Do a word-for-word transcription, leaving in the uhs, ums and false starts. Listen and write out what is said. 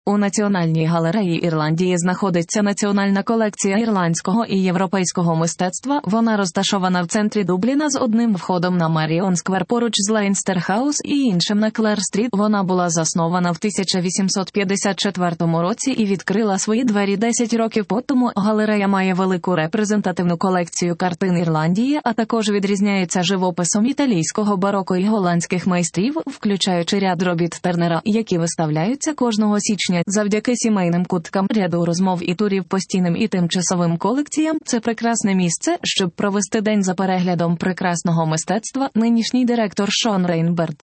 У Національній галереї Ірландії знаходиться національна колекція ірландського і європейського мистецтва. Вона розташована в центрі Дубліна з одним входом на Маріон Сквер поруч з Лейнстер Хаус і іншим на Клер-стріт. Вона була заснована в тисяча вісімсот п'ятдесят четвертому році і відкрила свої двері десять років по тому. Галерея має велику репрезентативну колекцію картин Ірландії, а також відрізняється живописом італійського бароко і голландських майстрів, включаючи ряд робіт Тернера, які виставляються кожного січня. Завдяки сімейним куткам, ряду розмов і турів постійним і тимчасовим колекціям, це прекрасне місце, щоб провести день за переглядом прекрасного мистецтва. Нинішній директор Шон Рейнберт